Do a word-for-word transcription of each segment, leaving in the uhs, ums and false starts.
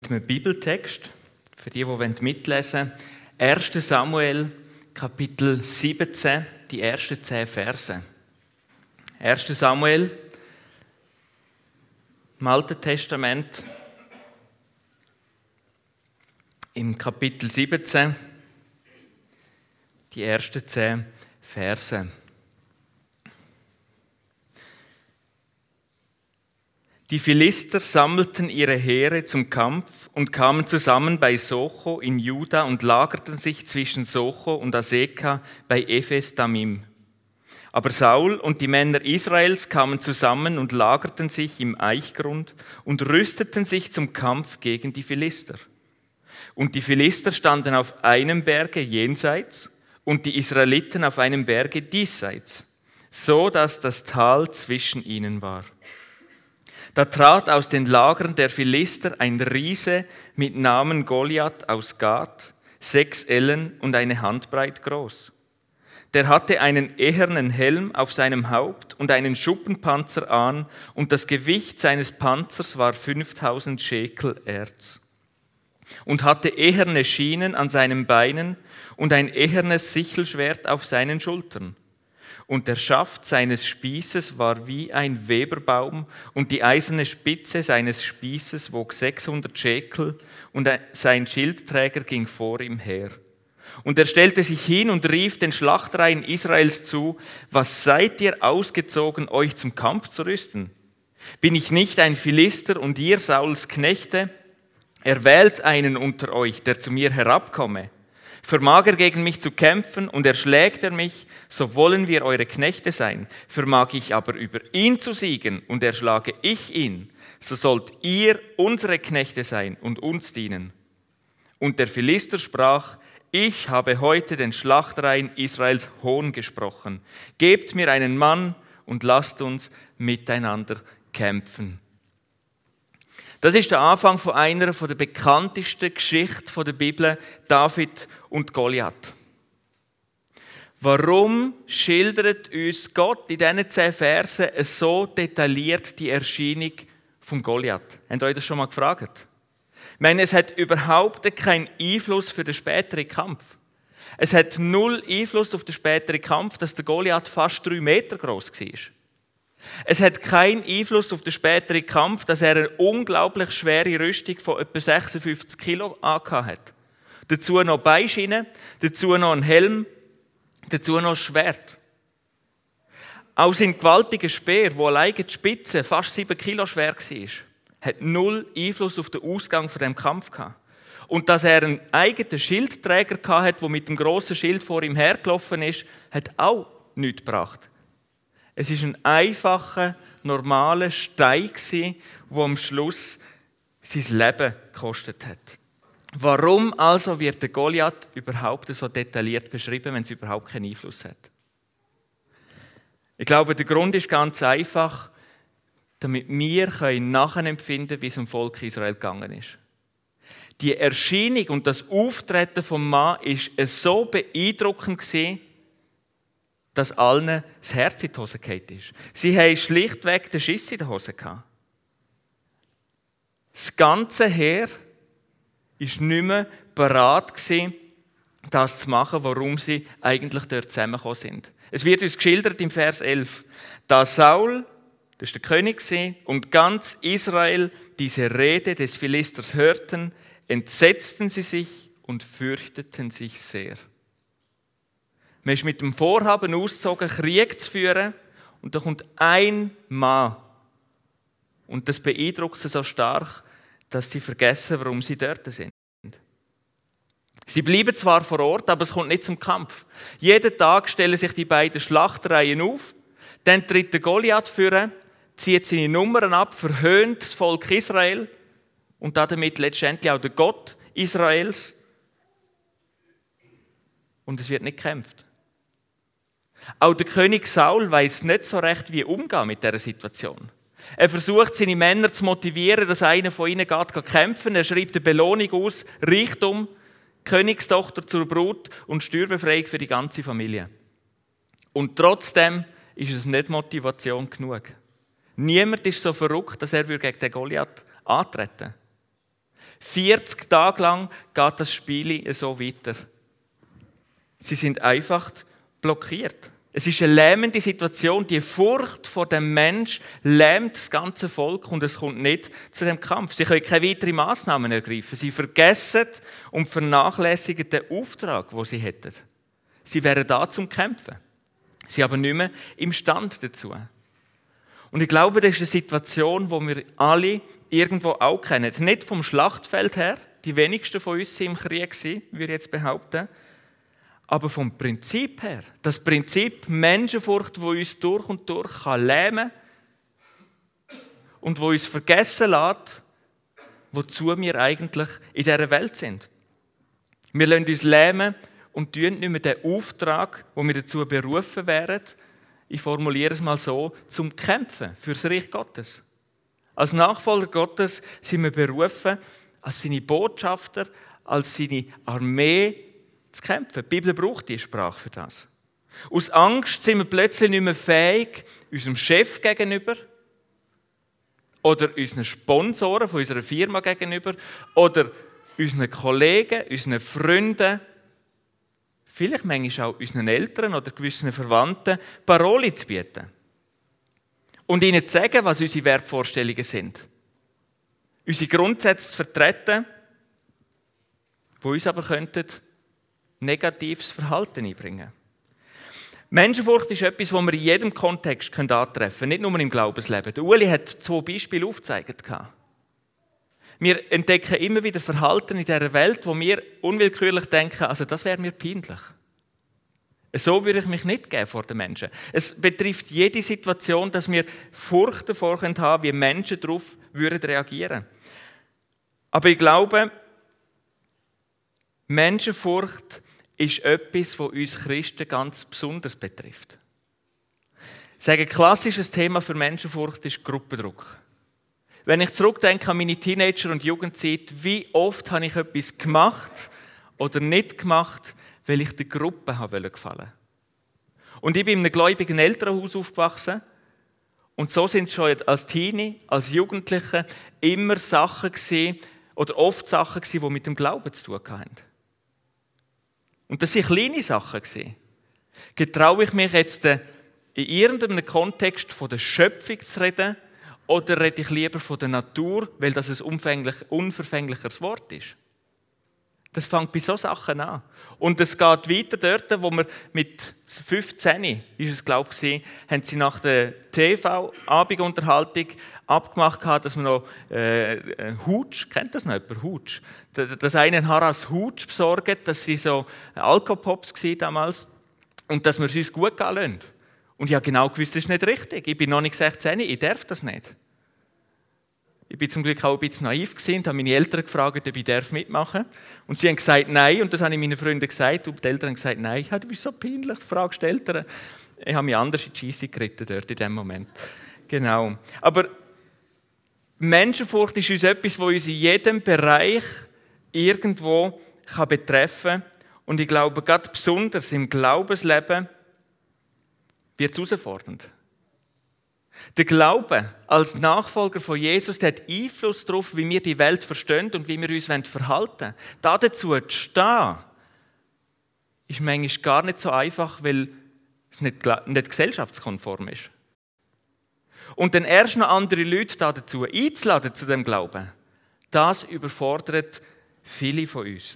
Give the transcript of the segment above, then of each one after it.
mit einem Bibeltext, für die, die mitlesen wollen. erster Samuel, Kapitel siebzehn, die ersten zehn Verse. erster Samuel, im Alten Testament, im Kapitel siebzehn, die ersten zehn Verse. Die Philister sammelten ihre Heere zum Kampf und kamen zusammen bei Socho in Juda und lagerten sich zwischen Socho und Aseka bei Ephes Damim. Aber Saul und die Männer Israels kamen zusammen und lagerten sich im Eichgrund und rüsteten sich zum Kampf gegen die Philister. Und die Philister standen auf einem Berge jenseits und die Israeliten auf einem Berge diesseits, so dass das Tal zwischen ihnen war. Da trat aus den Lagern der Philister ein Riese mit Namen Goliath aus Gath, sechs Ellen und eine Handbreit groß. Der hatte einen ehernen Helm auf seinem Haupt und einen Schuppenpanzer an, und das Gewicht seines Panzers war fünftausend Schekel Erz. Und hatte eherne Schienen an seinen Beinen und ein ehernes Sichelschwert auf seinen Schultern. Und der Schaft seines Spießes war wie ein Weberbaum, und die eiserne Spitze seines Spießes wog sechshundert Schekel, und sein Schildträger ging vor ihm her. Und er stellte sich hin und rief den Schlachtreihen Israels zu: Was seid ihr ausgezogen, euch zum Kampf zu rüsten? Bin ich nicht ein Philister und ihr Sauls Knechte? Erwählt einen unter euch, der zu mir herabkomme. Vermag er gegen mich zu kämpfen und erschlägt er mich, so wollen wir eure Knechte sein. Vermag ich aber über ihn zu siegen und erschlage ich ihn, so sollt ihr unsere Knechte sein und uns dienen. Und der Philister sprach: Ich habe heute den Schlachtreihen Israels Hohn gesprochen. Gebt mir einen Mann und lasst uns miteinander kämpfen. Das ist der Anfang von einer der bekanntesten Geschichten der Bibel, David und Goliath. Warum schildert uns Gott in diesen zehn Versen so detailliert die Erscheinung von Goliath? Habt ihr euch das schon mal gefragt? Ich meine, es hat überhaupt keinen Einfluss für den späteren Kampf. Es hat null Einfluss auf den späteren Kampf, dass der Goliath fast drei Meter groß war. Es hat keinen Einfluss auf den späteren Kampf, dass er eine unglaublich schwere Rüstung von etwa sechsundfünfzig Kilo angehabt hat. Dazu noch Beischienen, dazu noch ein Helm, dazu noch ein Schwert. Auch sein gewaltiger Speer, wo alleine die Spitze fast sieben Kilo schwer war, hat null Einfluss auf den Ausgang von dem Kampf gehabt. Und dass er einen eigenen Schildträger hatte, der mit dem grossen Schild vor ihm hergelaufen ist, hat auch nichts gebracht. Es war ein einfacher, normaler Stein, der am Schluss sein Leben gekostet hat. Warum also wird der Goliath überhaupt so detailliert beschrieben, wenn es überhaupt keinen Einfluss hat? Ich glaube, der Grund ist ganz einfach, damit wir nachempfinden können, wie es dem Volk Israel gegangen ist. Die Erscheinung und das Auftreten vom Mann war so beeindruckend gewesen, dass allen das Herz in die Hose gefallen ist. Sie hatten schlichtweg den Schiss in der Hose gehabt. Das ganze Heer war nicht mehr bereit gewesen, das zu machen, warum sie eigentlich dort zusammengekommen sind. Es wird uns geschildert im Vers elf. Da Saul, das war der König, und ganz Israel diese Rede des Philisters hörten, entsetzten sie sich und fürchteten sich sehr. Man ist mit dem Vorhaben ausgezogen, Krieg zu führen, und da kommt ein Mann. Und das beeindruckt sie so stark, dass sie vergessen, warum sie dort sind. Sie bleiben zwar vor Ort, aber es kommt nicht zum Kampf. Jeden Tag stellen sich die beiden Schlachtreihen auf, dann tritt der Goliath vor, zieht seine Nummern ab, verhöhnt das Volk Israel und damit letztendlich auch den Gott Israels. Und es wird nicht gekämpft. Auch der König Saul weiss nicht so recht, wie umgehen mit dieser Situation. Er versucht, seine Männer zu motivieren, dass einer von ihnen geht kämpfen. Er schreibt eine Belohnung aus, Reichtum, Königstochter zur Brut und Steuerbefreiung für die ganze Familie. Und trotzdem ist es nicht Motivation genug. Niemand ist so verrückt, dass er gegen den Goliath antreten würde. vierzig Tage lang geht das Spiel so weiter. Sie sind einfach blockiert. Es ist eine lähmende Situation. Die Furcht vor dem Mensch lähmt das ganze Volk und es kommt nicht zu dem Kampf. Sie können keine weiteren Massnahmen ergreifen. Sie vergessen und vernachlässigen den Auftrag, den sie hätten. Sie wären da zum Kämpfen. Sie aber nicht mehr imstande dazu. Und ich glaube, das ist eine Situation, die wir alle irgendwo auch kennen. Nicht vom Schlachtfeld her, die wenigsten von uns waren im Krieg, würde ich jetzt behaupten, aber vom Prinzip her. Das Prinzip Menschenfurcht, das uns durch und durch kann lähmen und wo uns vergessen lässt, wozu wir eigentlich in dieser Welt sind. Wir lassen uns lähmen und tun nicht mehr den Auftrag, wo wir dazu berufen wären, ich formuliere es mal so, zum Kämpfen für das Reich Gottes. Als Nachfolger Gottes sind wir berufen, als seine Botschafter, als seine Armee zu kämpfen. Die Bibel braucht diese Sprache für das. Aus Angst sind wir plötzlich nicht mehr fähig, unserem Chef gegenüber oder unseren Sponsoren von unserer Firma gegenüber oder unseren Kollegen, unseren Freunden, vielleicht manchmal auch unseren Eltern oder gewissen Verwandten Paroli zu bieten. Und ihnen zu sagen, was unsere Wertvorstellungen sind. Unsere Grundsätze zu vertreten, die uns aber könnten negatives Verhalten einbringen. Menschenfurcht ist etwas, das wir in jedem Kontext antreffen können, nicht nur im Glaubensleben. Der Uli hat zwei Beispiele aufgezeigt. Wir entdecken immer wieder Verhalten in dieser Welt, wo wir unwillkürlich denken, also das wäre mir peinlich. So würde ich mich nicht geben vor den Menschen. Es betrifft jede Situation, dass wir Furcht davor haben können, wie Menschen darauf würden reagieren. Aber ich glaube, Menschenfurcht ist etwas, das uns Christen ganz besonders betrifft. Ich sage, ein klassisches Thema für Menschenfurcht ist Gruppendruck. Wenn ich zurückdenke an meine Teenager- und Jugendzeit, wie oft habe ich etwas gemacht oder nicht gemacht, weil ich der Gruppe gefallen wollte. Und ich bin in einem gläubigen Elternhaus aufgewachsen und so sind es schon als Teenie, als Jugendliche immer Sachen gewesen, oder oft Sachen gewesen, die mit dem Glauben zu tun hatten. Und das waren kleine Sachen. Getraue ich mich jetzt in irgendeinem Kontext von der Schöpfung zu reden oder rede ich lieber von der Natur, weil das ein unverfänglicheres Wort ist? Das fängt bei solchen Sachen an. Und es geht weiter dort, wo wir mit fünfzehn, ist es glaube ich, haben sie nach der T V-Abendunterhaltung abgemacht, dass wir noch äh, Hutsch, kennt das noch jemand? Hutsch. Dass einen Harras Hutsch besorgen, dass sie so Alkopops waren damals und dass wir es uns gut gehen lassen. Und ich habe genau gewusst, das ist nicht richtig. Ich bin noch nicht sechzehn, ich darf das nicht. Ich war zum Glück auch ein bisschen naiv und habe meine Eltern gefragt, ob ich mitmachen darf. Und sie haben gesagt, nein. Und das habe ich meinen Freunden gesagt. Und die Eltern haben gesagt, nein. Ja, du bist so peinlich, du fragst die Eltern. Ich habe mich anders in die Scheisse geritten dort in dem Moment. Genau. Aber Menschenfurcht ist uns etwas, das uns in jedem Bereich irgendwo kann betreffen kann. Und ich glaube, gerade besonders im Glaubensleben wird es herausfordernd. Der Glaube als Nachfolger von Jesus, der hat Einfluss darauf, wie wir die Welt verstehen und wie wir uns verhalten wollen. Da dazu zu stehen, ist manchmal gar nicht so einfach, weil es nicht, nicht gesellschaftskonform ist. Und dann erst noch andere Leute dazu einzuladen zu dem Glauben, das überfordert viele von uns.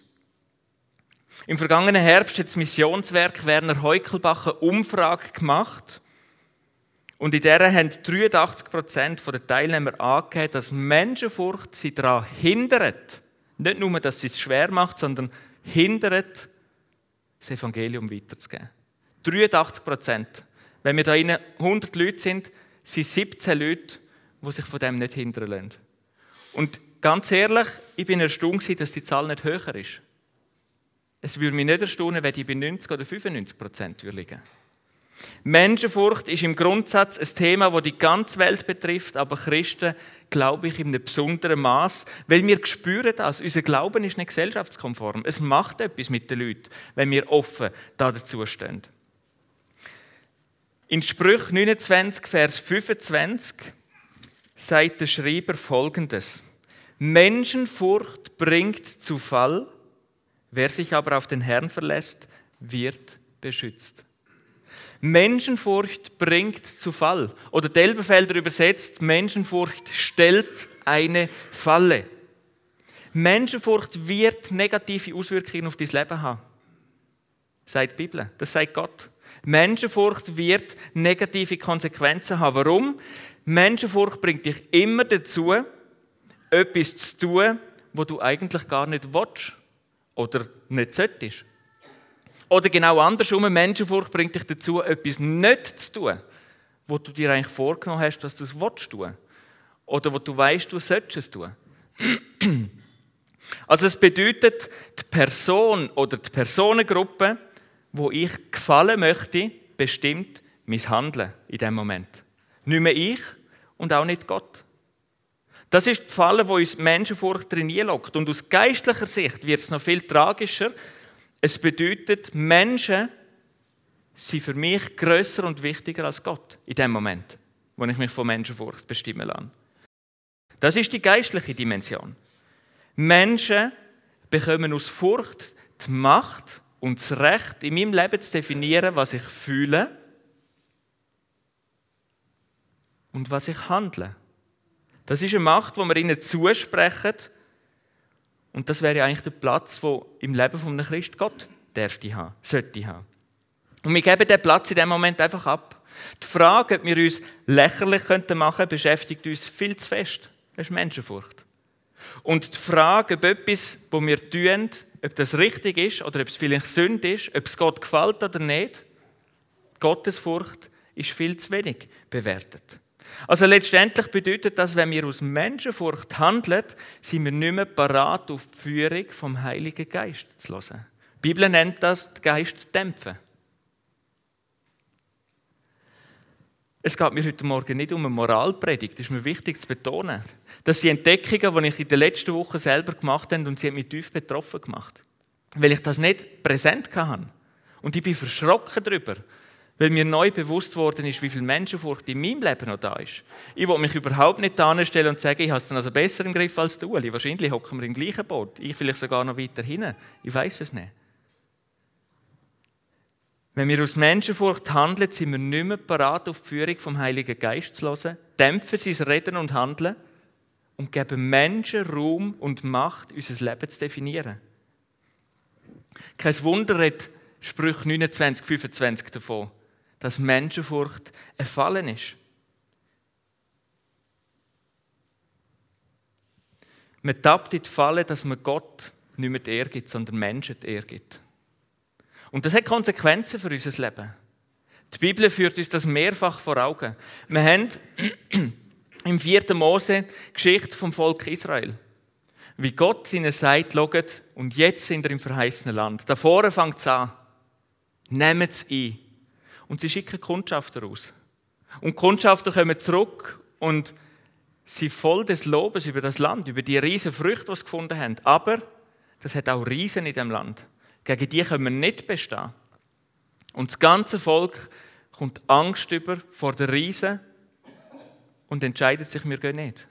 Im vergangenen Herbst hat das Missionswerk Werner Heukelbach eine Umfrage gemacht. Und in der haben dreiundachtzig Prozent der Teilnehmer angegeben, dass Menschenfurcht sie daran hindert, nicht nur, dass sie es schwer macht, sondern hindert, das Evangelium weiterzugeben. dreiundachtzig Prozent. Wenn wir da innen hundert Leute sind, sind siebzehn Leute, die sich von dem nicht hindern lassen. Und ganz ehrlich, ich bin erstaunt, dass die Zahl nicht höher ist. Es würde mich nicht erstaunen, wenn die bei neunzig oder fünfundneunzig Prozent liegen. Menschenfurcht ist im Grundsatz ein Thema, das die ganze Welt betrifft, aber Christen, glaube ich, in einem besonderen Maß, weil wir spüren das. Unser Glauben ist nicht gesellschaftskonform. Es macht etwas mit den Leuten, wenn wir offen dazu stehen. In Sprüche neunundzwanzig, Vers fünfundzwanzig sagt der Schreiber Folgendes: Menschenfurcht bringt zu Fall, wer sich aber auf den Herrn verlässt, wird beschützt. Menschenfurcht bringt zu Fall. Oder die Elberfelder übersetzt, Menschenfurcht stellt eine Falle. Menschenfurcht wird negative Auswirkungen auf dein Leben haben. Sagt die Bibel, das sagt Gott. Menschenfurcht wird negative Konsequenzen haben. Warum? Menschenfurcht bringt dich immer dazu, etwas zu tun, was du eigentlich gar nicht willst oder nicht solltest. Oder genau andersrum, Menschenfurcht bringt dich dazu, etwas nicht zu tun, was du dir eigentlich vorgenommen hast, dass du es willst tun. Oder wo du weißt, du solltest es tun. Also es bedeutet, die Person oder die Personengruppe, wo ich gefallen möchte, bestimmt mein Handeln in diesem Moment. Nicht mehr ich und auch nicht Gott. Das ist die Falle, wo uns Menschenfurcht reinlockt. Und aus geistlicher Sicht wird es noch viel tragischer. Es bedeutet, Menschen sind für mich grösser und wichtiger als Gott in dem Moment, wo ich mich von Menschenfurcht bestimmen lasse. Das ist die geistliche Dimension. Menschen bekommen aus Furcht die Macht und das Recht, in meinem Leben zu definieren, was ich fühle und was ich handle. Das ist eine Macht, die wir ihnen zusprechen. Und das wäre eigentlich der Platz, wo im Leben von einem Christ Gott dürfte haben, sollte haben. Und wir geben diesen Platz in dem Moment einfach ab. Die Frage, ob wir uns lächerlich machen könnten, beschäftigt uns viel zu fest. Das ist Menschenfurcht. Und die Frage, ob etwas, was wir tun, ob das richtig ist oder ob es vielleicht Sünde ist, ob es Gott gefällt oder nicht, Gottesfurcht ist viel zu wenig bewertet. Also letztendlich bedeutet das, wenn wir aus Menschenfurcht handeln, sind wir nicht mehr parat, auf die Führung vom Heiligen Geist zu hören. Die Bibel nennt das den Geist dämpfen. Es geht mir heute Morgen nicht um eine Moralpredigt, das ist mir wichtig zu betonen. Das sind Entdeckungen, die ich in den letzten Wochen selber gemacht habe und sie haben mich tief betroffen gemacht. Weil ich das nicht präsent hatte. Und ich bin verschrocken darüber, weil mir neu bewusst worden ist, wie viel Menschenfurcht in meinem Leben noch da ist. Ich will mich überhaupt nicht anstellen und sagen, ich habe es dann also besser im Griff als du. Wahrscheinlich hocken wir im gleichen Boot. Ich vielleicht sogar noch weiter hinten. Ich weiß es nicht. Wenn wir aus Menschenfurcht handeln, sind wir nicht mehr parat, auf die Führung vom Heiligen Geist zu hören, dämpfen sein Reden und Handeln und geben Menschen Raum und Macht, unser Leben zu definieren. Kein Wunder redet Sprüche neunundzwanzig, fünfundzwanzig davon, dass Menschenfurcht erfallen ist. Man tappt in die Falle, dass man Gott nicht mehr die Ehre gibt, sondern Menschen die Ehre gibt. Und das hat Konsequenzen für unser Leben. Die Bibel führt uns das mehrfach vor Augen. Wir haben im vierten Mose die Geschichte vom Volk Israel. Wie Gott ihnen sagt, schaut, und jetzt sind wir im verheißenen Land. Da vorne fängt es an. Nehmt es ein. Und sie schicken Kundschafter aus. Und die Kundschafter kommen zurück und sind voll des Lobes über das Land, über die riesen Früchte, die sie gefunden haben. Aber das hat auch Riesen in dem Land. Gegen die können wir nicht bestehen. Und das ganze Volk kommt Angst über vor den Riesen und entscheidet sich, wir gehen nicht.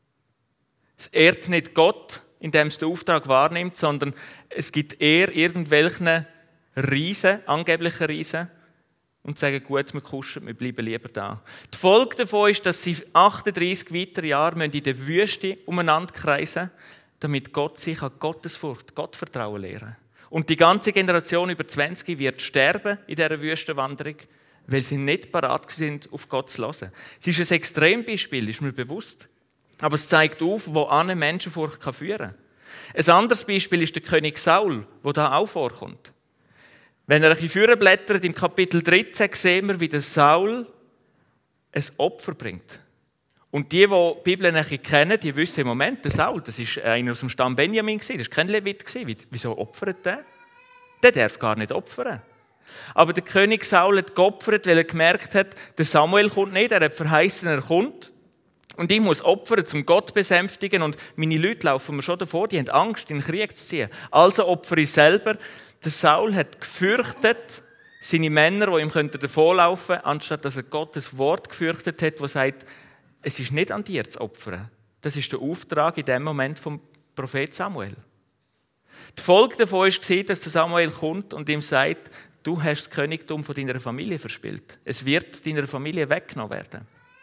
Es ehrt nicht Gott, indem es den Auftrag wahrnimmt, sondern es gibt eher irgendwelchen Riesen, angeblichen Riesen, und sagen, gut, wir kuschen, wir bleiben lieber da. Die Folge davon ist, dass sie achtunddreissig weitere Jahre in der Wüste umeinander kreisen, damit Gott sich an Gottesfurcht, Gottvertrauen lehren. Und die ganze Generation über zwanzig wird sterben in dieser Wüstenwanderung, weil sie nicht parat sind, auf Gott zu hören. Es ist ein Extrembeispiel, ist mir bewusst. Aber es zeigt auf, wo eine Menschenfurcht führen kann. Ein anderes Beispiel ist der König Saul, der da auch vorkommt. Wenn er ein bisschen vorblättert, im Kapitel dreizehn sehen wir, wie der Saul ein Opfer bringt. Und die, die die Bibel ein bisschen kennen, die wissen im Moment, der Saul, das war einer aus dem Stamm Benjamin, das war kein Levit. Wieso opfert der? Der darf gar nicht opfern. Aber der König Saul hat geopfert, weil er gemerkt hat, der Samuel kommt nicht, er hat verheißen, er kommt. Und ich muss opfern, um Gott zu besänftigen. Und meine Leute laufen mir schon davor, die haben Angst, in den Krieg zu ziehen. Also opfere ich selber. Der Saul hat gefürchtet, seine Männer, die ihm davonlaufen könnten, anstatt dass er Gottes Wort gefürchtet hat, das sagt, es ist nicht an dir zu opfern, Das ist der Auftrag in dem Moment vom Prophet Samuel. Die Folge davon war, dass der Samuel kommt und ihm sagt, du hast das Königtum von deiner Familie verspielt. Es wird deiner Familie weggenommen werden.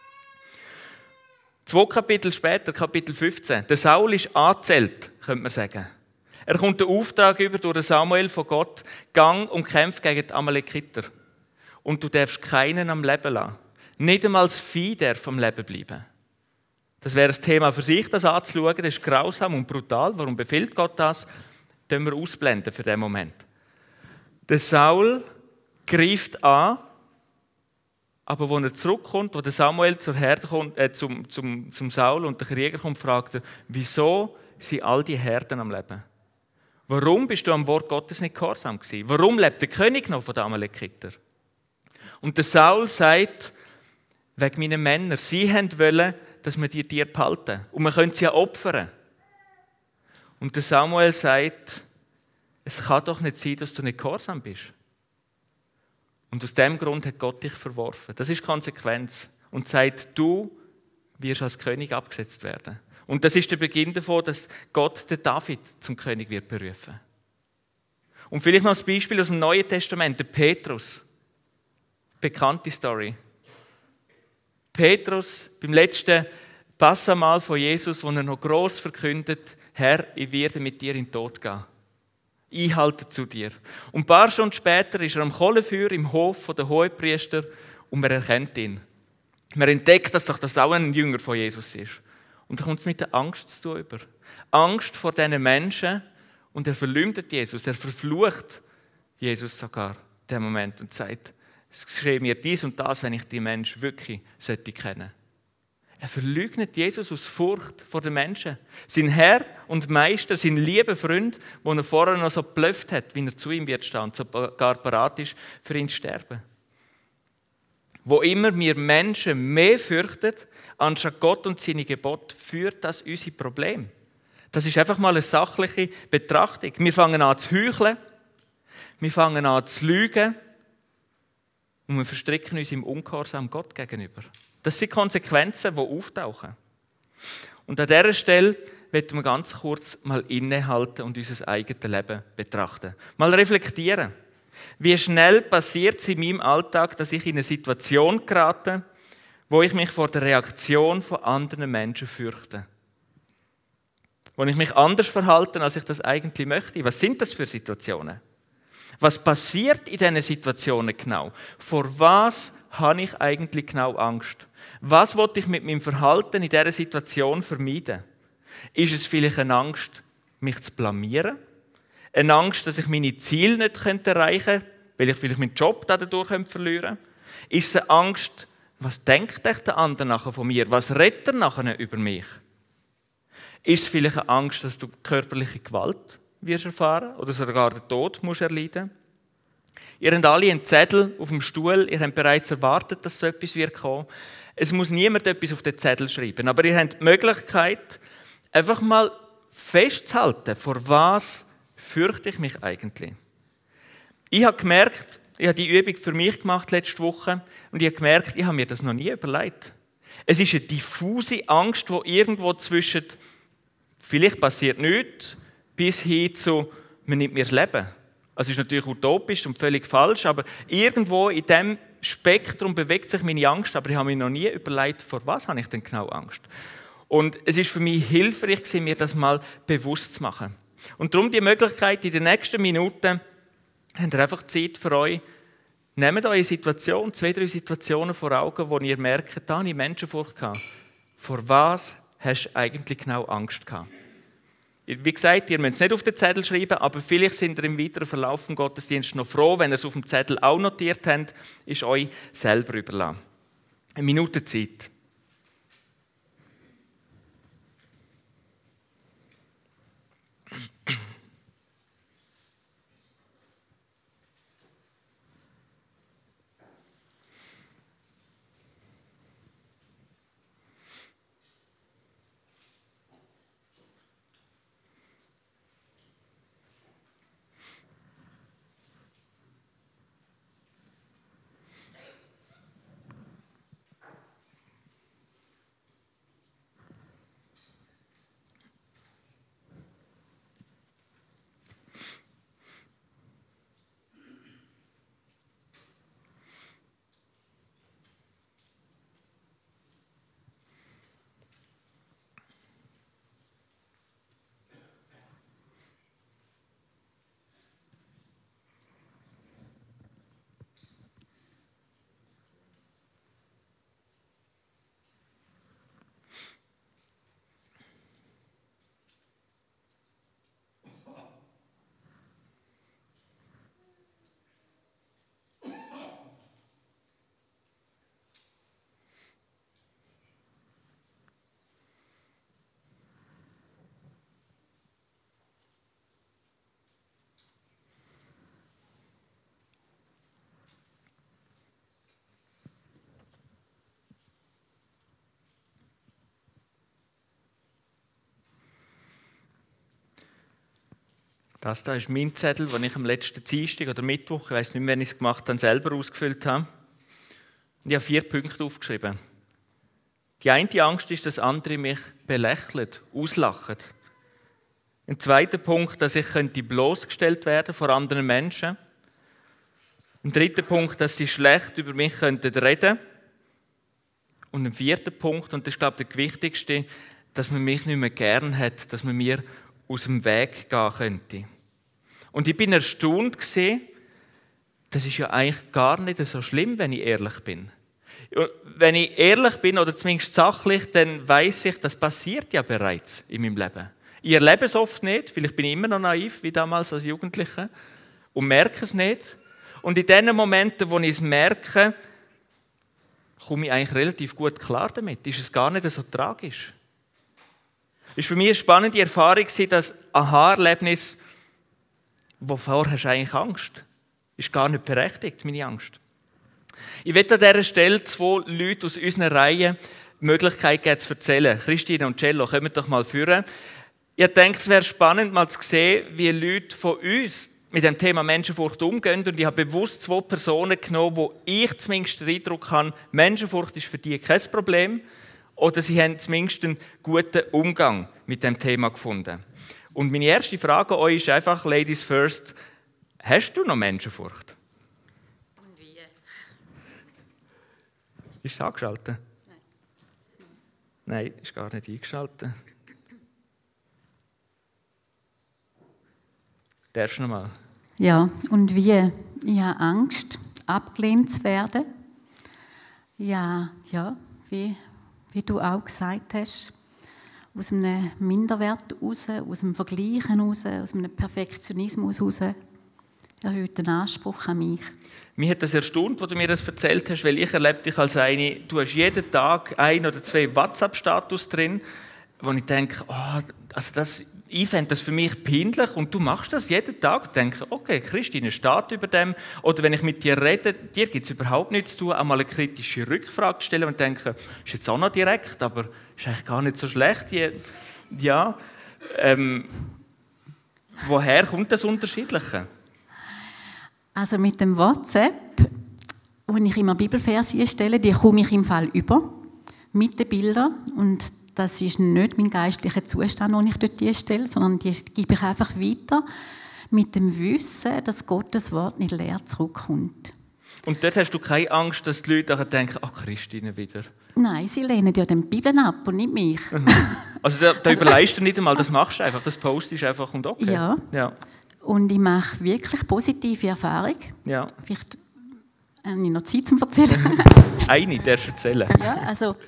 Zwei Kapitel später, Kapitel fünfzehn, der Saul ist angezählt, könnte man sagen. Er kommt den Auftrag über durch den Samuel von Gott, gang und kämpf gegen die Amalekiter. Und du darfst keinen am Leben lassen. Nicht einmal das Vieh darf am Leben bleiben. Das wäre ein Thema für sich, das anzuschauen. Das ist grausam und brutal. Warum befiehlt Gott das? Das wir ausblenden für den Moment. Der Saul greift an, aber als er zurückkommt, wo der Samuel zur Herde kommt, äh, zum, zum, zum Saul und der Krieger kommt, fragt er, wieso sind all die Herden am Leben? Warum bist du am Wort Gottes nicht gehorsam gewesen? Warum lebt der König noch von den Amalekiter? Und der Saul sagt, wegen meiner Männer, sie wollen, dass wir die Tiere behalten. Und wir können sie ja opfern. Und der Samuel sagt, es kann doch nicht sein, dass du nicht gehorsam bist. Und aus dem Grund hat Gott dich verworfen. Das ist die Konsequenz. Und sagt, du wirst als König abgesetzt werden. Und das ist der Beginn davon, dass Gott den David zum König wird berufen. Und vielleicht noch ein Beispiel aus dem Neuen Testament, der Petrus. Bekannte Story. Petrus beim letzten Passamal von Jesus, wo er noch gross verkündet, Herr, ich werde mit dir in den Tod gehen. Ich halte zu dir. Und ein paar Stunden später ist er am Kohlenfeuer im Hof der Hohepriester und man erkennt ihn. Man entdeckt, dass doch das auch ein Jünger von Jesus ist. Und da kommt es mit der Angst zu tun über. Angst vor diesen Menschen und er verleumdet Jesus, er verflucht Jesus sogar in dem Moment und sagt, es geschieht mir dies und das, wenn ich die Menschen wirklich sollte kennen. Er verleugnet Jesus aus Furcht vor den Menschen. Sein Herr und Meister, sein lieber Freund, wo er vorher noch so geblufft hat, wie er zu ihm wird stehen, sogar bereit ist, für ihn zu sterben. Wo immer wir Menschen mehr fürchten, anstatt Gott und seine Gebote, führt das unsere Probleme. Das ist einfach mal eine sachliche Betrachtung. Wir fangen an zu heucheln, wir fangen an zu lügen und wir verstricken uns im Ungehorsam Gott gegenüber. Das sind Konsequenzen, die auftauchen. Und an dieser Stelle möchten wir ganz kurz mal innehalten und unser eigenes Leben betrachten. Mal reflektieren. Wie schnell passiert es in meinem Alltag, dass ich in eine Situation gerate, wo ich mich vor der Reaktion von anderen Menschen fürchte? Wo ich mich anders verhalte, als ich das eigentlich möchte? Was sind das für Situationen? Was passiert in diesen Situationen genau? Vor was habe ich eigentlich genau Angst? Was wollte ich mit meinem Verhalten in dieser Situation vermeiden? Ist es vielleicht eine Angst, mich zu blamieren? Eine Angst, dass ich meine Ziele nicht erreichen könnte, weil ich vielleicht meinen Job dadurch verlieren könnte? Ist es eine Angst, was denkt der andere nachher von mir? Was redet er nachher über mich? Ist es vielleicht eine Angst, dass du körperliche Gewalt wirst erfahren oder sogar den Tod musst erleiden? Ihr habt alle einen Zettel auf dem Stuhl, ihr habt bereits erwartet, dass so etwas wird kommen. Es muss niemand etwas auf den Zettel schreiben, aber ihr habt die Möglichkeit, einfach mal festzuhalten, vor was fürchte ich mich eigentlich. Ich habe gemerkt, ich habe die Übung für mich gemacht letzte Woche und ich habe gemerkt, ich habe mir das noch nie überlegt. Es ist eine diffuse Angst, die irgendwo zwischen vielleicht passiert nichts, bis hin zu, man nimmt mir das Leben. Das ist natürlich utopisch und völlig falsch, aber irgendwo in diesem Spektrum bewegt sich meine Angst, aber ich habe mir noch nie überlegt, vor was habe ich denn genau Angst. Und es ist für mich hilfreich gewesen, mir das mal bewusst zu machen. Und darum die Möglichkeit, in den nächsten Minuten habt ihr einfach Zeit für euch, nehmt eure Situation, zwei, drei Situationen vor Augen, wo ihr merkt, da habe ich Menschenfurcht gehabt. Vor was hast du eigentlich genau Angst gehabt? Wie gesagt, ihr müsst es nicht auf den Zettel schreiben, aber vielleicht sind ihr im weiteren Verlauf vom Gottesdienst noch froh, wenn ihr es auf dem Zettel auch notiert habt, ist euch selber überlassen. Eine Minute Zeit. Das da ist mein Zettel, den ich am letzten Dienstag oder Mittwoch, ich weiß nicht mehr, wann ich es gemacht habe, selber ausgefüllt habe. Und ich habe vier Punkte aufgeschrieben. Die eine Angst ist, dass andere mich belächeln, auslachen. Ein zweiter Punkt, dass ich könnte bloßgestellt werden vor anderen Menschen. Ein dritter Punkt, dass sie schlecht über mich könnten reden. Und ein vierter Punkt, und das ist, glaube ich, der wichtigste, dass man mich nicht mehr gern hat, dass man mir aus dem Weg gehen könnte. Und ich bin erstaunt gesehen, das ist ja eigentlich gar nicht so schlimm, wenn ich ehrlich bin. Wenn ich ehrlich bin, oder zumindest sachlich, dann weiss ich, das passiert ja bereits in meinem Leben. Ich erlebe es oft nicht, vielleicht bin ich immer noch naiv, wie damals als Jugendlicher, und merke es nicht. Und in den Momenten, wo ich es merke, komme ich eigentlich relativ gut klar damit. Ist es gar nicht so tragisch. Es war für mich eine spannende Erfahrung, das Aha-Erlebnis, wovor hast du eigentlich Angst? Ist gar nicht berechtigt, meine Angst. Ich möchte an dieser Stelle zwei Leute aus unserer Reihe die Möglichkeit geben, zu erzählen. Christine und Cello, kommt doch mal führen. Ich denke, es wäre spannend, mal zu sehen, wie Leute von uns mit dem Thema Menschenfurcht umgehen. Und ich habe bewusst zwei Personen genommen, wo ich zumindest den Eindruck habe, Menschenfurcht ist für die kein Problem. Oder sie haben zumindest einen guten Umgang mit dem Thema gefunden. Und meine erste Frage an euch ist einfach, Ladies first, hast du noch Menschenfurcht? Und wie? Ist es angeschaltet? Nein. Nein, ist gar nicht eingeschaltet. Darfst du noch mal? Ja, und wie? Ich habe Angst, abgelehnt zu werden. Ja, ja, wie, wie du auch gesagt hast, aus einem Minderwert heraus, aus dem Vergleichen heraus, aus einem Perfektionismus heraus, erhöhten Anspruch an mich. Mich hat das erstaunt, als du mir das erzählt hast, weil ich erlebe dich als eine, du hast jeden Tag ein oder zwei WhatsApp-Status drin, wo ich denke, oh, also das, ich fände das für mich peinlich und du machst das jeden Tag. Ich denke, okay, Christine steht über dem. Oder wenn ich mit dir rede, dir gibt es überhaupt nichts zu tun, auch mal eine kritische Rückfrage zu stellen und denke, ist jetzt auch noch direkt, aber ist eigentlich gar nicht so schlecht. Ja, ähm, woher kommt das Unterschiedliche? Also mit dem WhatsApp, wo ich immer Bibelverse stelle, die komme ich im Fall über, mit den Bildern. Und das ist nicht mein geistlicher Zustand, den ich dort stelle, sondern die gebe ich einfach weiter mit dem Wissen, dass Gottes Wort nicht leer zurückkommt. Und dort hast du keine Angst, dass die Leute nachher denken, ach, Christine wieder. Nein, sie lehnen ja den Bibeln ab und nicht mich. Also da, da überleist du nicht einmal, das machst du einfach, das postest einfach und okay. Ja. Ja. Und ich mache wirklich positive Erfahrungen. Ja. Vielleicht habe ich noch Zeit zum Erzählen. Eine darfst du erzählen. Ja, also...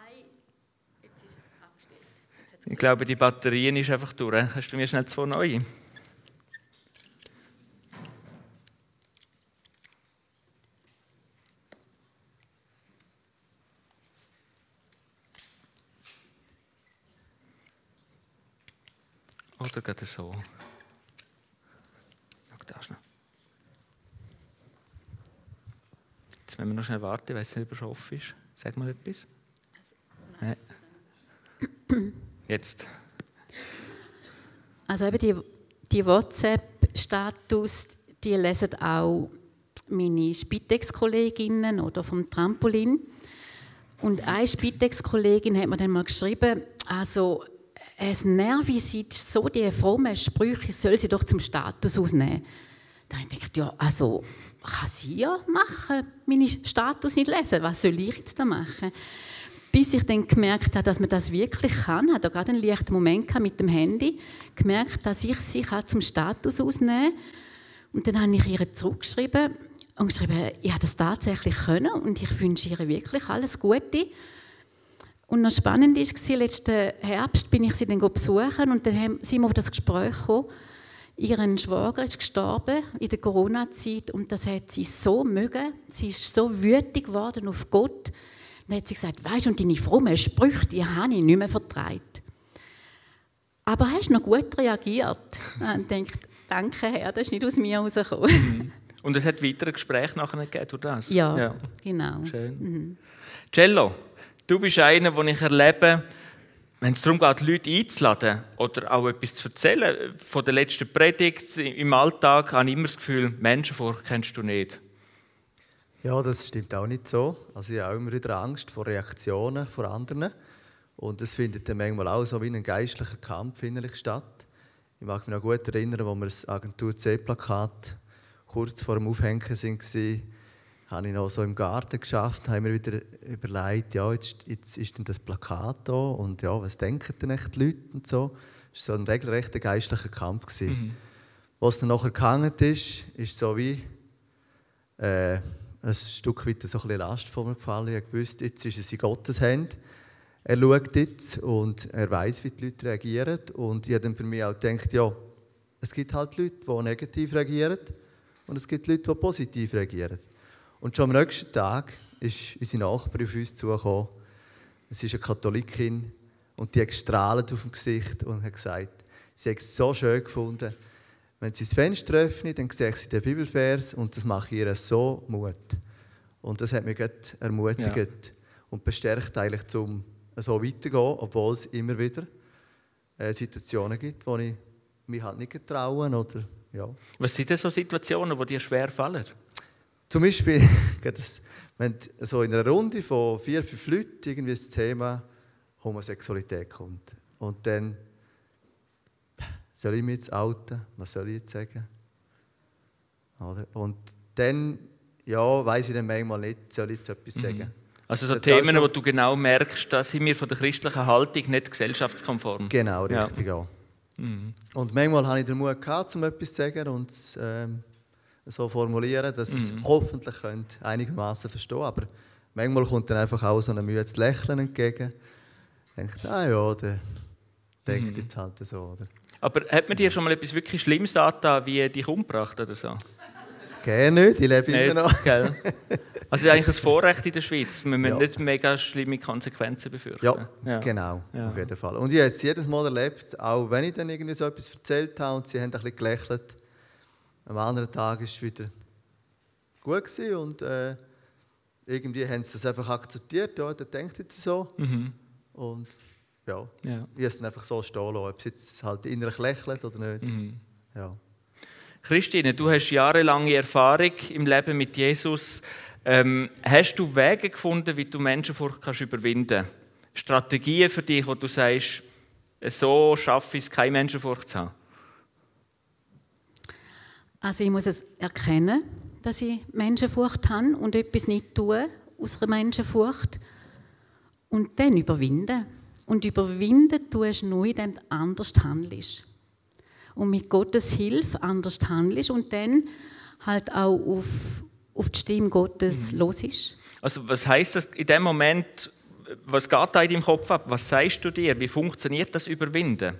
Ich glaube, die Batterien ist einfach durch. Hast du mir schnell zwei neue? Oder gerade so. Jetzt müssen wir noch schnell warten, weil es nicht schon offen ist. Sag mal etwas. Nein. Jetzt. Also eben die, die WhatsApp-Status, die lesen auch meine Spitex-Kolleginnen oder vom Trampolin. Und eine Spitex-Kollegin hat mir dann mal geschrieben, also es nervt sie so die frommen Sprüche, soll sie doch zum Status ausnehmen. Da habe ich gedacht, ja, also kann sie ja machen, meinen Status nicht lesen, was soll ich jetzt da machen? Bis ich dann gemerkt habe, dass man das wirklich kann, ich hatte gerade einen leichten Moment mit dem Handy, gemerkt, dass ich sie zum Status ausnehmen kann. Und dann habe ich ihr zurückgeschrieben und geschrieben, ich habe das tatsächlich können und ich wünsche ihr wirklich alles Gute. Und noch spannend war, letzten Herbst bin ich sie dann besuchen und dann sind wir auf das Gespräch gekommen. Ihr Schwager ist gestorben in der Corona-Zeit und das hat sie so mögen. Sie ist so wütig geworden auf Gott. Dann hat sie gesagt, weisst du, und deine frommen Sprüche, die habe ich nicht mehr vertragen. Aber hast noch gut reagiert. Und ich dachte, danke Herr, das ist nicht aus mir herausgekommen. Und es hat weitere Gespräche nachher gegeben durch das? Ja, ja. Genau. Schön. Mhm. Cello, du bist einer, den ich erlebe, wenn es darum geht, Leute einzuladen oder auch etwas zu erzählen, von der letzten Predigt im Alltag, habe ich immer das Gefühl, Menschenfurcht kennst du nicht. Ja, das stimmt auch nicht so. Also ich habe auch immer wieder Angst vor Reaktionen von anderen. Und es findet dann manchmal auch so wie ein geistlicher Kampf innerlich statt. Ich mag mich noch gut erinnern, als wir das Agentur C-Plakat kurz vor dem Aufhängen waren, habe ich noch so im Garten geschafft, habe mir wieder überlegt, ja, jetzt, jetzt ist denn das Plakat da und ja, was denken denn echt die Leute und so. Es war so ein regelrechter geistlicher Kampf. Mhm. Was dann nachher gehangen ist, ist so wie äh, ein Stück weit so ein bisschen Last von mir gefallen. Ich wusste, jetzt ist es in Gottes Hand. Er schaut jetzt und er weiss, wie die Leute reagieren. Und ich habe dann bei mir auch gedacht, ja, es gibt halt Leute, die negativ reagieren und es gibt Leute, die positiv reagieren. Und schon am nächsten Tag ist unsere Nachbarin auf uns zugekommen. Es ist eine Katholikin und die hat gestrahlt auf dem Gesicht und hat gesagt, sie hat es so schön gefunden. Wenn sie das Fenster öffnet, dann sehe ich den Bibelvers und das macht ihr so Mut. Und das hat mich ermutigt ja. und bestärkt, eigentlich, zum so weiterzugehen, obwohl es immer wieder äh, Situationen gibt, wo ich mich halt nicht traue. Oder, ja. Was sind denn so Situationen, die dir schwer fallen? Zum Beispiel, wenn so in einer Runde von vier, fünf Leuten irgendwie das Thema Homosexualität kommt. Und dann soll ich mich jetzt outen? Was soll ich jetzt sagen? Oder? Und dann ja, weiss ich dann manchmal nicht, soll ich jetzt etwas sagen. Mhm. Also so Themen, wo du genau merkst, dass sind wir von der christlichen Haltung nicht gesellschaftskonform. Genau, richtig, ja. ja. Mhm. Und manchmal hatte ich den Mut gehabt, um etwas zu sagen und ähm, so formulieren, dass es mhm. hoffentlich einigermaßen verstehen. Aber manchmal kommt dann einfach auch so ein müdes Lächeln entgegen. Ich denke, ah ja, der denkt mhm. jetzt halt so. Oder? Aber hat man dir schon mal etwas wirklich Schlimmes angetan, wie dich umgebracht oder so? Gerne nicht, ich lebe nicht, immer noch. Gell? Also ist eigentlich ein Vorrecht in der Schweiz. Wir müssen ja. nicht mega schlimme Konsequenzen befürchten. Ja, ja. genau, ja. auf jeden Fall. Und ich habe es jedes Mal erlebt, auch wenn ich dann irgendwie so etwas erzählt habe und sie haben ein bisschen gelächelt. Am anderen Tag war es wieder gut gewesen und äh, irgendwie haben sie das einfach akzeptiert. Ja, der denkt jetzt so. Mhm. Und ja, ja. ich habe es dann einfach so stehen lassen, ob sie jetzt halt innerlich lächelt oder nicht. Mhm. Ja. Christine, du hast jahrelange Erfahrung im Leben mit Jesus. Ähm, hast du Wege gefunden, wie du Menschenfurcht kannst überwinden kannst? Strategien für dich, wo du sagst, so schaffe ich es, keine Menschenfurcht zu haben? Also ich muss es erkennen, dass ich Menschenfurcht habe und etwas nicht tue aus einer Menschenfurcht. Und dann überwinden. Und überwinden tust du nur, indem du anders handelst. Und mit Gottes Hilfe anders handelst und dann halt auch auf, auf die Stimme Gottes mhm. hörst. Also was heisst das in dem Moment, was geht da in deinem Kopf ab? Was sagst du dir? Wie funktioniert das Überwinden?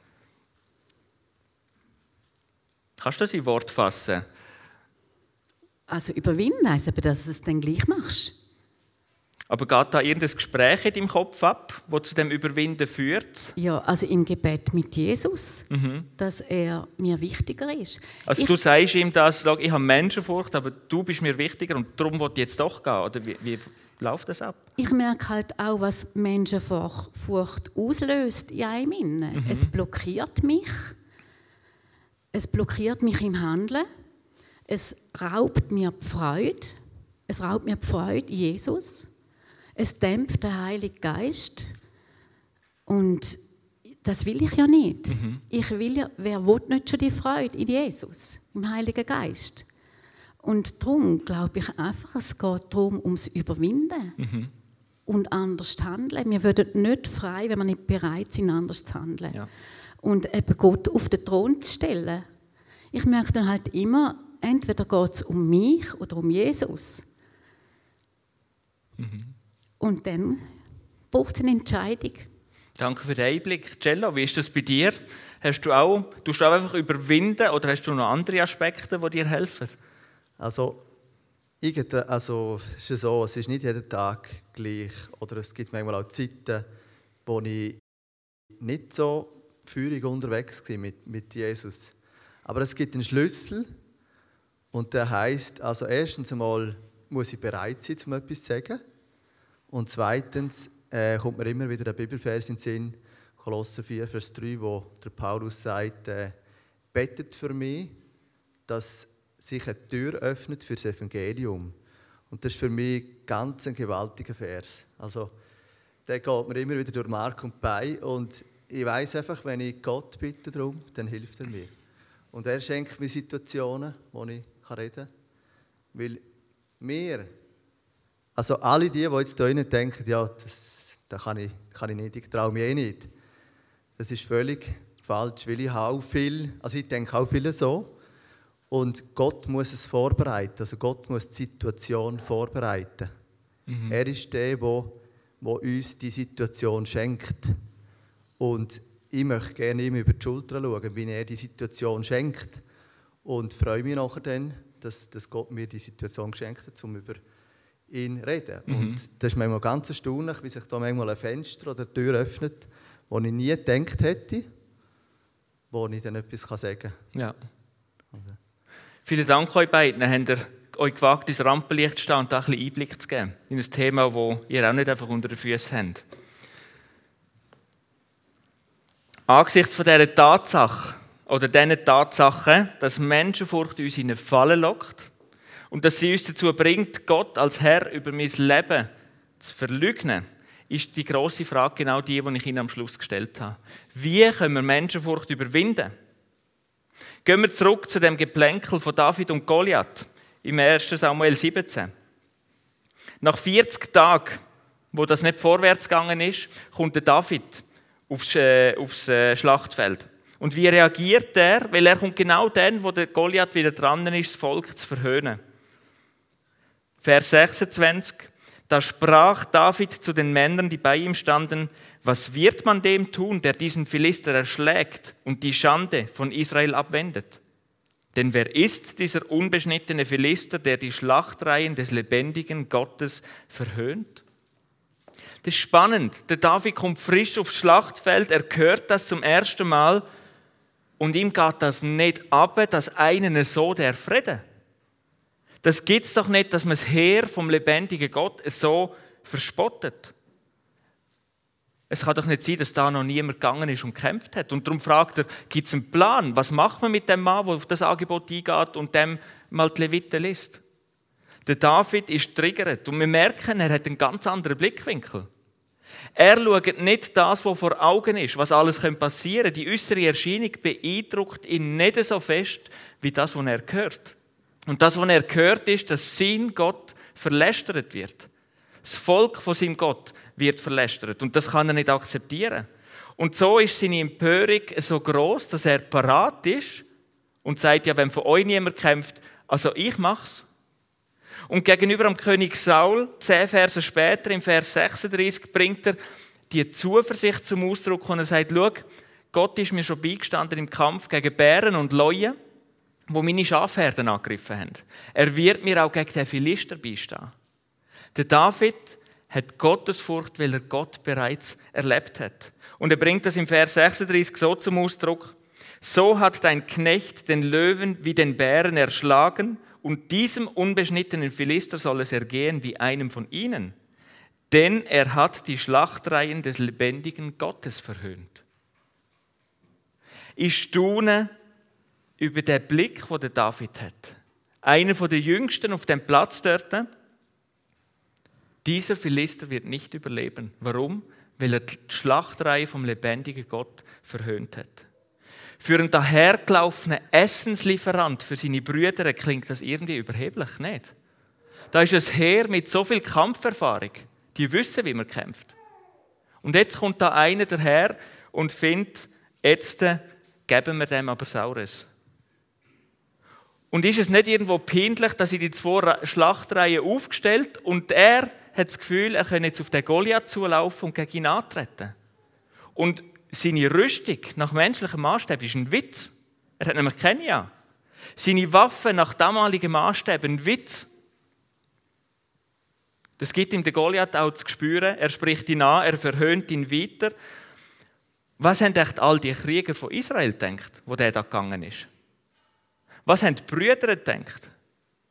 Kannst du das in Wort fassen? Also überwinden heisst aber, dass du es dann gleich machst. Aber geht da irgendein Gespräch in deinem Kopf ab, das zu dem Überwinden führt? Ja, also im Gebet mit Jesus, mhm. dass er mir wichtiger ist. Also ich, du sagst ihm das, ich habe Menschenfurcht, aber du bist mir wichtiger und darum will ich jetzt doch gehen. Oder wie, wie läuft das ab? Ich merke halt auch, was Menschenfurcht auslöst in einem innen. Mhm. Es blockiert mich. Es blockiert mich im Handeln. Es raubt mir die Freude. Es raubt mir die Freude in Jesus. Es dämpft den Heiligen Geist. Und das will ich ja nicht. Mhm. Ich will ja, wer will nicht schon die Freude in Jesus, im Heiligen Geist? Und darum glaube ich einfach, es geht darum, ums Überwinden mhm. und anders zu handeln. Wir würden nicht frei, wenn wir nicht bereit sind, anders zu handeln. Ja. Und eben Gott auf den Thron zu stellen. Ich merke dann halt immer, entweder geht es um mich oder um Jesus. Mhm. Und dann braucht es eine Entscheidung. Danke für den Einblick. Cello, wie ist das bei dir? Hast du auch, tust du auch einfach überwinden oder hast du noch andere Aspekte, die dir helfen? Also, also es ist so, es ist nicht jeden Tag gleich. Oder es gibt manchmal auch Zeiten, wo ich nicht so feurig unterwegs war mit, mit Jesus. Aber es gibt einen Schlüssel und der heisst, also erstens einmal muss ich bereit sein, um etwas zu sagen. Und zweitens äh, kommt mir immer wieder ein Bibelvers in den Sinn, Kolosser vier, Vers drei, wo der Paulus sagt, äh, betet für mich, dass sich eine Tür öffnet für das Evangelium. Und das ist für mich ganz ein gewaltiger Vers. Also, der geht mir immer wieder durch Mark und Bein. Und ich weiss einfach, wenn ich Gott bitte darum, dann hilft er mir. Und er schenkt mir Situationen, wo ich reden kann. Weil wir, also alle die, die jetzt hier drinnen denken, ja, das, das kann, ich, kann ich nicht, ich traue mich eh nicht. Das ist völlig falsch, weil ich habe auch viel, also ich denke auch viele so. Und Gott muss es vorbereiten, also Gott muss die Situation vorbereiten. Mhm. Er ist der, der, der uns die Situation schenkt. Und ich möchte gerne ihm über die Schulter schauen, wie er die Situation schenkt. Und freue mich nachher dann, dass, dass Gott mir die Situation geschenkt hat, um über ihn zu reden. Mhm. Und das ist manchmal ganz erstaunlich, wie sich da manchmal ein Fenster oder eine Tür öffnet, wo ich nie gedacht hätte, wo ich dann etwas sagen kann. Ja. Also. Vielen Dank euch beiden. Habt ihr euch gewagt, ins Rampenlicht zu stehen und da ein bisschen Einblick zu geben in ein Thema, das ihr auch nicht einfach unter den Füßen habt. Angesichts von dieser Tatsache oder diesen Tatsachen, dass Menschenfurcht uns in eine Falle lockt und dass sie uns dazu bringt, Gott als Herr über mein Leben zu verleugnen, ist die grosse Frage genau die, die ich Ihnen am Schluss gestellt habe. Wie können wir Menschenfurcht überwinden? Gehen wir zurück zu dem Geplänkel von David und Goliath im ersten Samuel siebzehn. Nach vierzig Tagen, wo das nicht vorwärts gegangen ist, kommt der David aufs, äh, aufs äh, Schlachtfeld. Und wie reagiert er? Weil er kommt genau dann, wo der Goliath wieder dran ist, das Volk zu verhöhnen. Vers sechsundzwanzig. Da sprach David zu den Männern, die bei ihm standen: Was wird man dem tun, der diesen Philister erschlägt und die Schande von Israel abwendet? Denn wer ist dieser unbeschnittene Philister, der die Schlachtreihen des lebendigen Gottes verhöhnt? Das ist spannend. Der David kommt frisch aufs Schlachtfeld, er hört das zum ersten Mal und ihm geht das nicht ab, dass einen so der Friede. Das gibt es doch nicht, dass man das Heer vom lebendigen Gott so verspottet. Es kann doch nicht sein, dass da noch niemand gegangen ist und gekämpft hat. Und darum fragt er, gibt es einen Plan? Was macht man mit dem Mann, der auf das Angebot eingeht und dem mal die Leviten liest? Der David ist triggert und wir merken, er hat einen ganz anderen Blickwinkel. Er schaut nicht das, was vor Augen ist, was alles passieren könnte. Die äußere Erscheinung beeindruckt ihn nicht so fest, wie das, was er hört. Und das, was er hört, ist, dass sein Gott verlästert wird. Das Volk von seinem Gott wird verlästert. Und das kann er nicht akzeptieren. Und so ist seine Empörung so groß, dass er parat ist und sagt, ja, wenn von euch niemand kämpft, also ich mach's. Und gegenüber dem König Saul, zehn Verse später, im Vers sechsunddreißig, bringt er die Zuversicht zum Ausdruck, und er sagt, schau, Gott ist mir schon beigestanden im Kampf gegen Bären und Leuen, wo meine Schafherden angegriffen haben. Er wird mir auch gegen den Philister beistehen. Der David hat Gottesfurcht, weil er Gott bereits erlebt hat. Und er bringt das im Vers sechsunddreißig so zum Ausdruck: So hat dein Knecht den Löwen wie den Bären erschlagen, und diesem unbeschnittenen Philister soll es ergehen wie einem von ihnen. Denn er hat die Schlachtreihen des lebendigen Gottes verhöhnt. Ich staune über den Blick, den der David hat. Einer der Jüngsten auf dem Platz dort. Dieser Philister wird nicht überleben. Warum? Weil er die Schlachtreihe vom lebendigen Gott verhöhnt hat. Für einen dahergelaufenen Essenslieferant für seine Brüder klingt das irgendwie überheblich, nicht? Da ist ein Heer mit so viel Kampferfahrung. Die wissen, wie man kämpft. Und jetzt kommt da einer daher und findet, jetzt geben wir dem aber Saures. Und ist es nicht irgendwo peinlich, dass sie die zwei Schlachtreihen aufgestellt und er hat das Gefühl, er könne jetzt auf den Goliath zulaufen und gegen ihn antreten. Und seine Rüstung nach menschlichem Maßstab ist ein Witz. Er hat nämlich keine an. Seine Waffen nach damaligen Maßstab ein Witz. Das gibt ihm der Goliath auch zu spüren. Er spricht ihn an, er verhöhnt ihn weiter. Was haben echt all die Krieger von Israel gedacht, wo der da gegangen ist? Was haben die Brüder gedacht?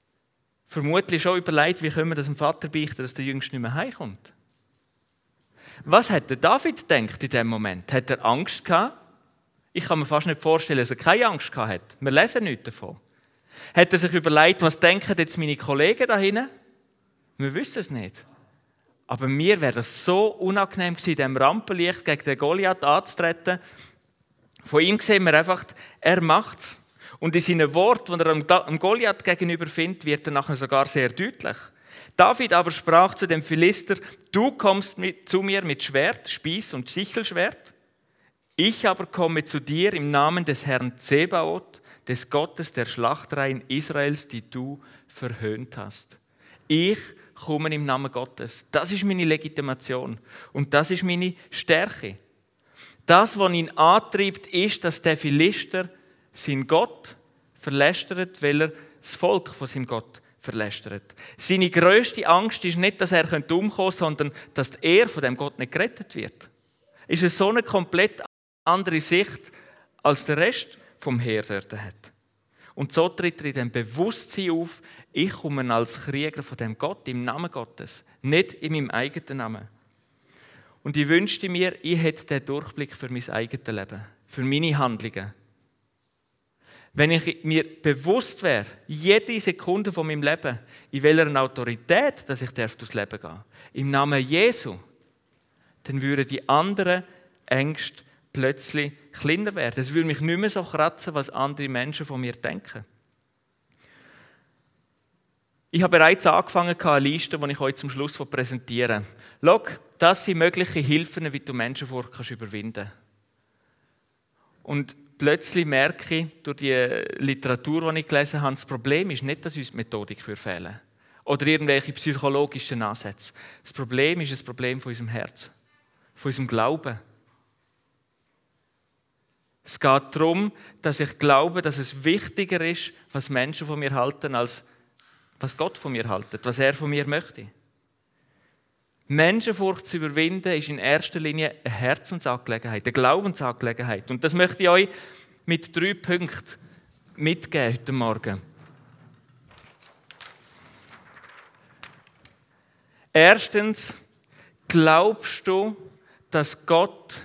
Vermutlich schon überlegt, wie können wir das dem Vater beichten, dass der Jüngste nicht mehr heimkommt. Was hat der David gedacht in dem Moment? Hat er Angst gehabt? Ich kann mir fast nicht vorstellen, dass er keine Angst gehabt hat. Wir lesen nichts davon. Hat er sich überlegt, was denken jetzt meine Kollegen da hinten? Wir wissen es nicht. Aber mir wäre das so unangenehm gewesen, in diesem Rampenlicht gegen den Goliath anzutreten. Von ihm sehen wir einfach, er macht es. Und in seinen Worten, die er dem Goliath gegenüber findet, wird er nachher sogar sehr deutlich. David aber sprach zu dem Philister, du kommst mit, zu mir mit Schwert, Spieß und Sichelschwert. Ich aber komme zu dir im Namen des Herrn Zebaoth, des Gottes der Schlachtreihen Israels, die du verhöhnt hast. Ich komme im Namen Gottes. Das ist meine Legitimation und das ist meine Stärke. Das, was ihn antreibt, ist, dass der Philister seinen Gott verlästert, weil er das Volk von seinem Gott verlästert. Seine grösste Angst ist nicht, dass er umkommen könnte, sondern dass er von dem Gott nicht gerettet wird. Ist es so eine komplett andere Sicht, als der Rest vom Heer dort hat. Und so tritt er in dem Bewusstsein auf, ich komme als Krieger von dem Gott, im Namen Gottes, nicht in meinem eigenen Namen. Und ich wünschte mir, ich hätte den Durchblick für mein eigenes Leben, für meine Handlungen. Wenn ich mir bewusst wäre, jede Sekunde von meinem Leben, in welcher Autorität, dass ich durchs Leben gehen darf, im Namen Jesu, dann würden die anderen Ängste plötzlich kleiner werden. Es würde mich nicht mehr so kratzen, was andere Menschen von mir denken. Ich habe bereits angefangen, eine Liste, die ich euch zum Schluss präsentieren will. Schau, das sind mögliche Hilfen, wie du Menschenfurcht überwinden kannst. Und plötzlich merke ich, durch die Literatur, die ich gelesen habe, das Problem ist nicht, dass uns die Methodik fehlen oder irgendwelche psychologischen Ansätze. Das Problem ist das Problem von unserem Herz, von unserem Glauben. Es geht darum, dass ich glaube, dass es wichtiger ist, was Menschen von mir halten, als was Gott von mir haltet, was er von mir möchte. Menschenfurcht zu überwinden ist in erster Linie eine Herzensangelegenheit, eine Glaubensangelegenheit. Und das möchte ich euch mit drei Punkten mitgeben heute Morgen. Erstens, glaubst du, dass Gott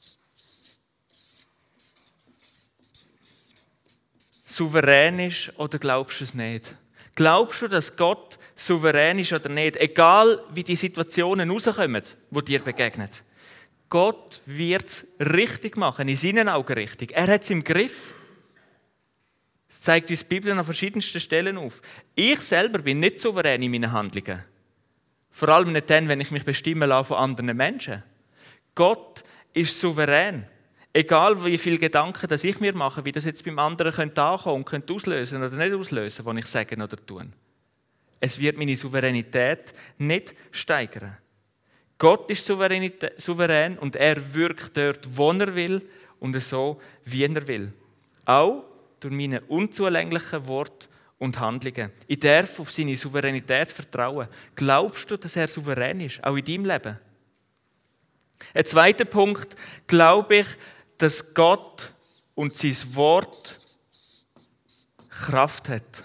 souverän ist oder glaubst du es nicht? Glaubst du, dass Gott souverän ist oder nicht? Egal, wie die Situationen rauskommen, die dir begegnen. Gott wird es richtig machen, in seinen Augen richtig. Er hat es im Griff. Das zeigt uns die Bibel an verschiedensten Stellen auf. Ich selber bin nicht souverän in meinen Handlungen. Vor allem nicht dann, wenn ich mich bestimmen lasse von anderen Menschen. Gott ist souverän. Egal, wie viele Gedanken dass ich mir mache, wie das jetzt beim anderen könnte ankommen und könnte auslösen oder nicht auslösen, was ich sage oder tue. Es wird meine Souveränität nicht steigern. Gott ist souverän und er wirkt dort, wo er will und so, wie er will. Auch durch meine unzulänglichen Worte und Handlungen. Ich darf auf seine Souveränität vertrauen. Glaubst du, dass er souverän ist, auch in deinem Leben? Ein zweiter Punkt, glaube ich, dass Gott und sein Wort Kraft hat.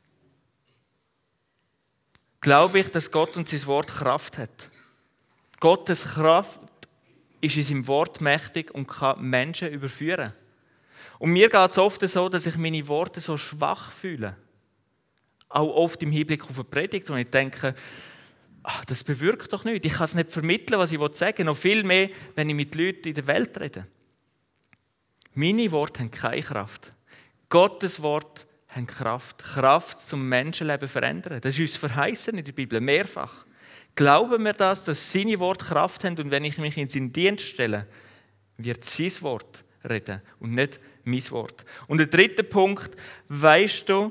Glaube ich, dass Gott und sein Wort Kraft hat. Gottes Kraft ist in seinem Wort mächtig und kann Menschen überführen. Und mir geht es oft so, dass ich meine Worte so schwach fühle. Auch oft im Hinblick auf eine Predigt, wo ich denke, ach, das bewirkt doch nichts. Ich kann es nicht vermitteln, was ich sagen will. Noch viel mehr, wenn ich mit Leuten in der Welt rede. Meine Worte haben keine Kraft. Gottes Wort hat Kraft. Kraft zum Menschenleben verändern. Das ist uns verheißen in der Bibel, mehrfach. Glauben wir das, dass seine Worte Kraft haben und wenn ich mich in seinen Dienst stelle, wird sein Wort reden und nicht mein Wort. Und der dritte Punkt, weisst du,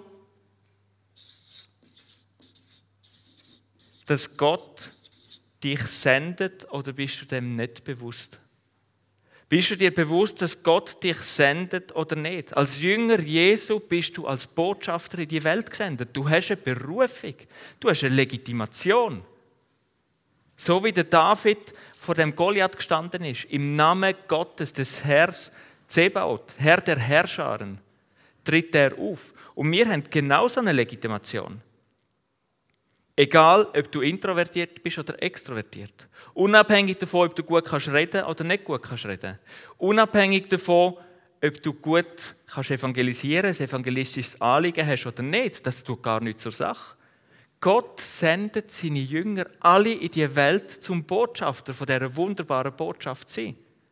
dass Gott dich sendet oder bist du dem nicht bewusst? Bist du dir bewusst, dass Gott dich sendet oder nicht? Als Jünger Jesu bist du als Botschafter in die Welt gesendet. Du hast eine Berufung, du hast eine Legitimation. So wie der David vor dem Goliath gestanden ist, im Namen Gottes, des Herrn Zebaoth, Herr der Herrscharen, tritt er auf. Und wir haben genauso eine Legitimation. Egal, ob du introvertiert bist oder extrovertiert. Unabhängig davon, ob du gut kannst reden oder nicht gut kannst reden. Unabhängig davon, ob du gut kannst evangelisieren, ein evangelistisches Anliegen hast oder nicht, das tut gar nichts zur Sache. Gott sendet seine Jünger alle in die Welt zum Botschafter von dieser wunderbaren Botschaft zu sein.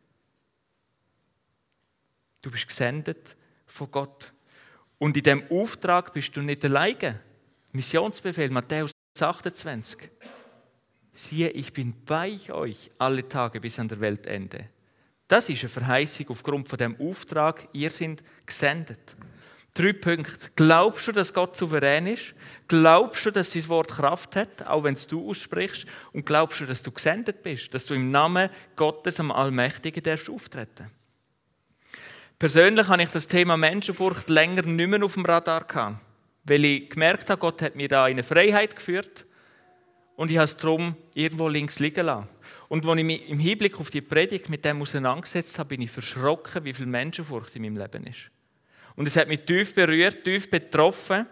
Du bist gesendet von Gott. Und in diesem Auftrag bist du nicht alleine. Missionsbefehl, Matthäus achtundzwanzig. Siehe, ich bin bei euch alle Tage bis an der Weltende. Das ist eine Verheißung aufgrund von dem Auftrag, ihr seid gesendet. Drei Punkte. Glaubst du, dass Gott souverän ist? Glaubst du, dass sein Wort Kraft hat, auch wenn es du aussprichst? Und glaubst du, dass du gesendet bist, dass du im Namen Gottes, am Allmächtigen, darfst auftreten? Persönlich habe ich das Thema Menschenfurcht länger nicht mehr auf dem Radar gehabt, weil ich gemerkt habe, Gott hat mir da in eine Freiheit geführt und ich habe es darum irgendwo links liegen lassen. Und als ich mich im Hinblick auf die Predigt mit dem auseinandergesetzt habe, bin ich verschrocken, wie viel Menschenfurcht in meinem Leben ist. Und es hat mich tief berührt, tief betroffen.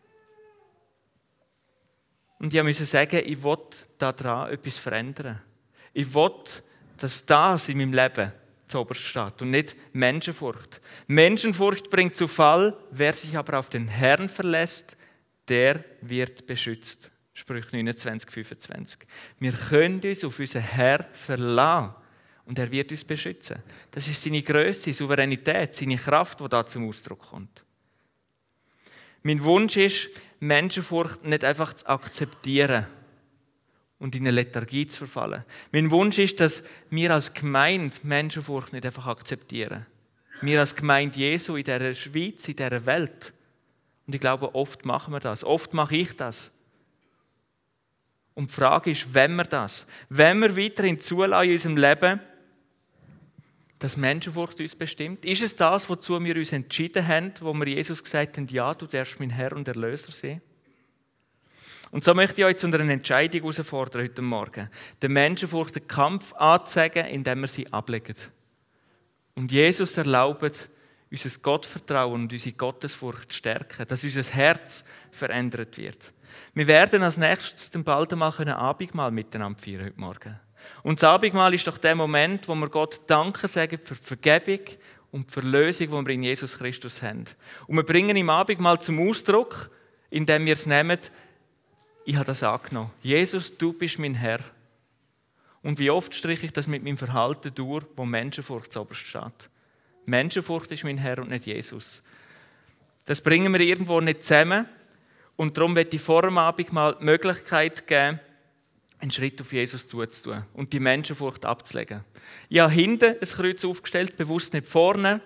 Und ich musste sagen, ich will daran etwas verändern. Ich will, dass das in meinem Leben zuoberst steht und nicht Menschenfurcht. Menschenfurcht bringt zu Fall, wer sich aber auf den Herrn verlässt, der wird beschützt. Sprüche neunundzwanzig, fünfundzwanzig. Wir können uns auf unseren Herrn verlassen und er wird uns beschützen. Das ist seine Größe, Souveränität, seine Kraft, die da zum Ausdruck kommt. Mein Wunsch ist, Menschenfurcht nicht einfach zu akzeptieren und in eine Lethargie zu verfallen. Mein Wunsch ist, dass wir als Gemeinde Menschenfurcht nicht einfach akzeptieren. Wir als Gemeinde Jesu in dieser Schweiz, in dieser Welt. Und ich glaube, oft machen wir das. Oft mache ich das. Und die Frage ist, wenn wir das, wenn wir weiterhin zulassen in unserem Leben, dass Menschenfurcht uns bestimmt, ist es das, wozu wir uns entschieden haben, wo wir Jesus gesagt haben, ja, du darfst mein Herr und Erlöser sein? Und so möchte ich euch zu einer Entscheidung herausfordern heute Morgen. Den Menschenfurcht den Kampf anzeigen, indem wir sie ablegen. Und Jesus erlaubt, unser Gottvertrauen und unsere Gottesfurcht zu stärken, dass unser Herz verändert wird. Wir werden als nächstes dann bald einmal ein Abendmahl miteinander feiern heute Morgen. Und das Abendmahl ist doch der Moment, wo wir Gott Danke sagen für die Vergebung und die Verlösung, die wir in Jesus Christus haben. Und wir bringen im Abendmahl zum Ausdruck, indem wir es nehmen, ich habe das angenommen. Jesus, du bist mein Herr. Und wie oft streiche ich das mit meinem Verhalten durch, wo Menschenfurcht zuoberst steht. Menschenfurcht ist mein Herr und nicht Jesus. Das bringen wir irgendwo nicht zusammen. Und darum möchte ich vor dem Abendmahl die Möglichkeit geben, einen Schritt auf Jesus zuzutun und die Menschenfurcht abzulegen. Ich habe hinten ein Kreuz aufgestellt, bewusst nicht vorne.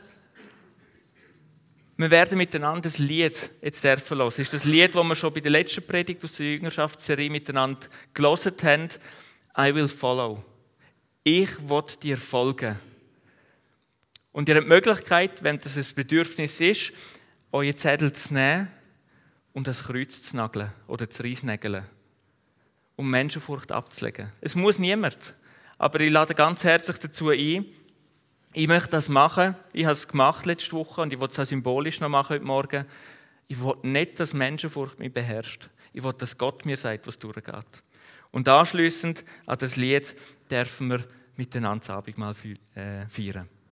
Wir werden miteinander ein Lied jetzt dürfen hören. Das ist das Lied, das wir schon bei der letzten Predigt aus der Jüngerschaftsserie miteinander gelesen haben. I will follow. Ich will dir folgen. Und ihr habt die Möglichkeit, wenn das ein Bedürfnis ist, eure Zettel zu nehmen und das Kreuz zu nageln oder zu reisnägeln, um Menschenfurcht abzulegen. Es muss niemand, aber ich lade ganz herzlich dazu ein. Ich möchte das machen. Ich habe es gemacht letzte Woche und ich will es auch symbolisch noch machen heute Morgen. Ich will nicht, dass Menschenfurcht mich beherrscht. Ich will, dass Gott mir sagt, was durchgeht. Und anschliessend an das Lied dürfen wir miteinander das Abendmahl feiern.